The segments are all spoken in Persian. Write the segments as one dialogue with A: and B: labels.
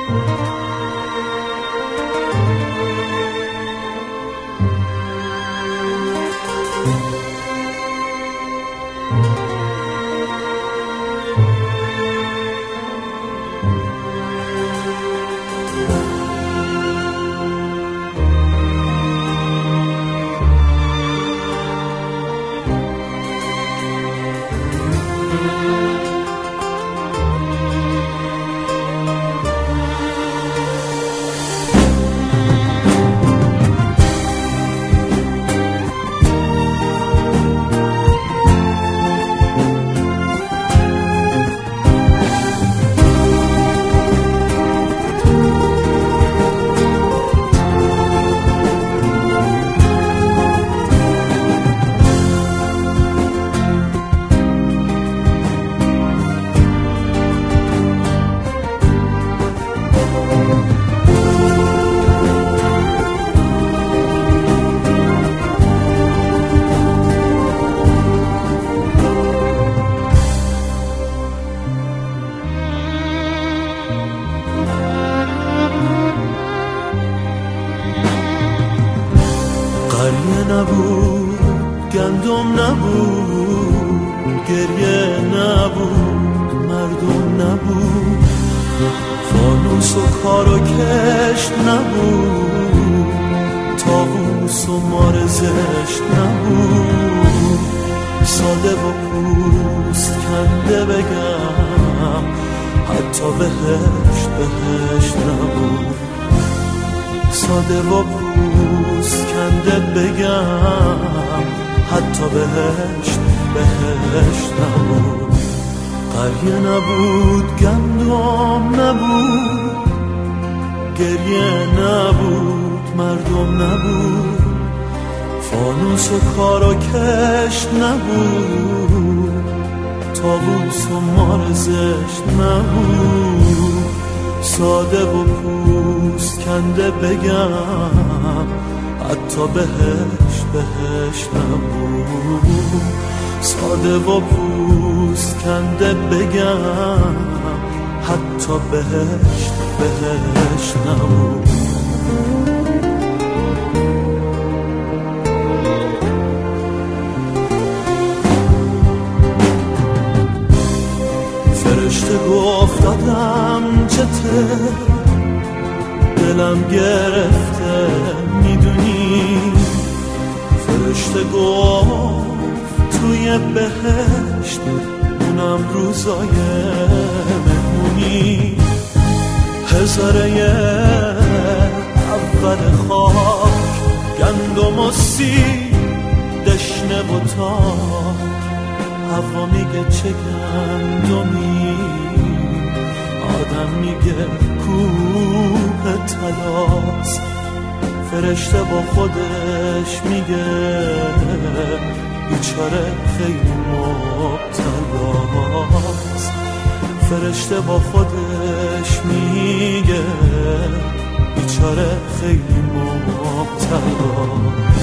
A: نبود، گندم نبود، گریه نبود، مردم نبود، فانوس و کار و کشت نبود، طاووس و مار زشت نبود، ساده و پوست کنده بگم حتی بهشت نبود، ساده و پوست کنده بگم حتی بهشت نبود. قریه نبود، گندم نبود، گریه نبود، مردم نبود، فانوس و کار و کشت نبود، طاووس و مار زشت نبود، ساده و پوست کنده بگم حتی بهشت نبود، ساده و پوست کنده بگم حتی بهشت نبود. فرشته گفت دادم چته، دلم گرفته میدونی، فرشته گفت توی بهشت اونم روزای مهمونی، هزاره اول خاک، گندم و سیب، دشنه و تاک، هوا میگه چه گندمی، آدم میگه کوه طلاست، فرشته با خودش میگه بیچاره خیلی مبتلاست، فرشته با خودش میگه بیچاره خیلی مبتلاست.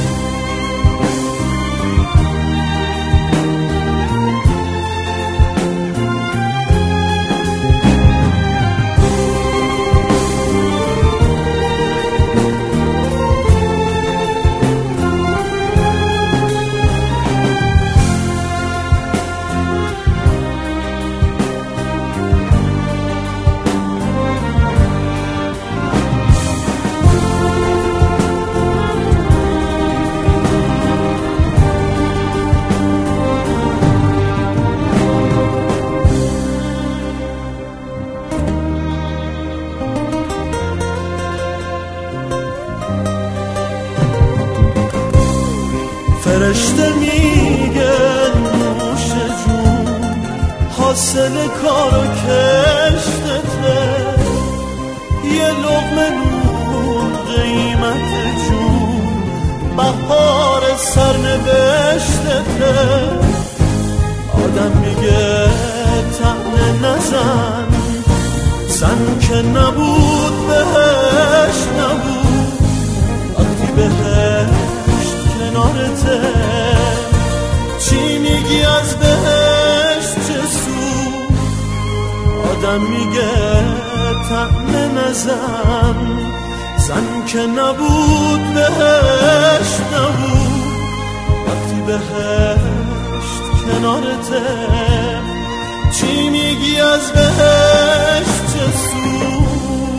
A: فرشته میگه نوش جون حاصل کار و کشتته، یه لقمه نون قیمت جون بهار سرنوشتته، آدم میگه طعنه نزن، زن که نبود بهشت نبود، وقتی بهشت کنارته چی میگی از بهشت چه سود، آدم میگه طعنه نزن، زن که نبود بهشت نبود. وقتی بهشت کنارته چی میگی از بهشت چه سود؟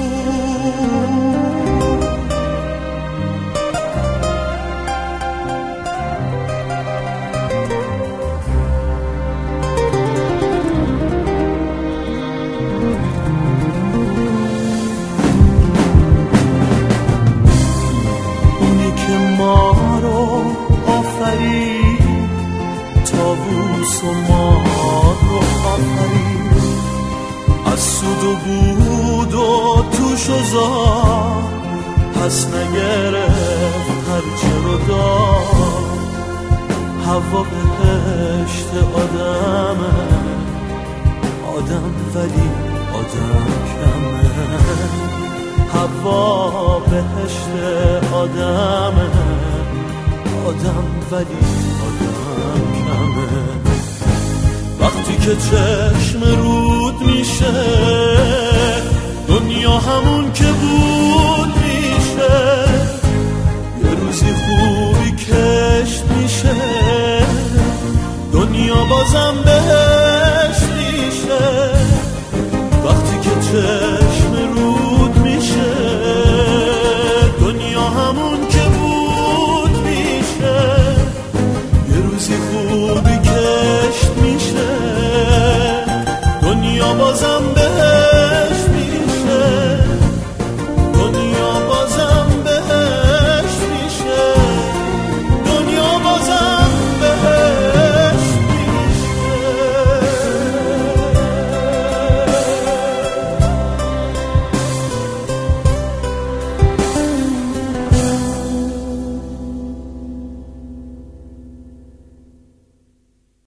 A: ما رو آفرید، طاووس و ما رو آفرید، از سود و بود و توش و زار، پس نگرفت هرچه رو دار. هوا بهشت آدمه، آدم ولی آدم کمه. هوا بهشت آدمه، آدم ولی آدم کمه. وقتی که چشم رود میشه، دنیا همون که بود میشه. یه روزی خوبی کشت میشه، دنیا بازم بهشت میشه. وقتی که چشم رود میشه، دنیا همون که بود میشه. یه روزی خوبی کشت میشه، دنیا بازم به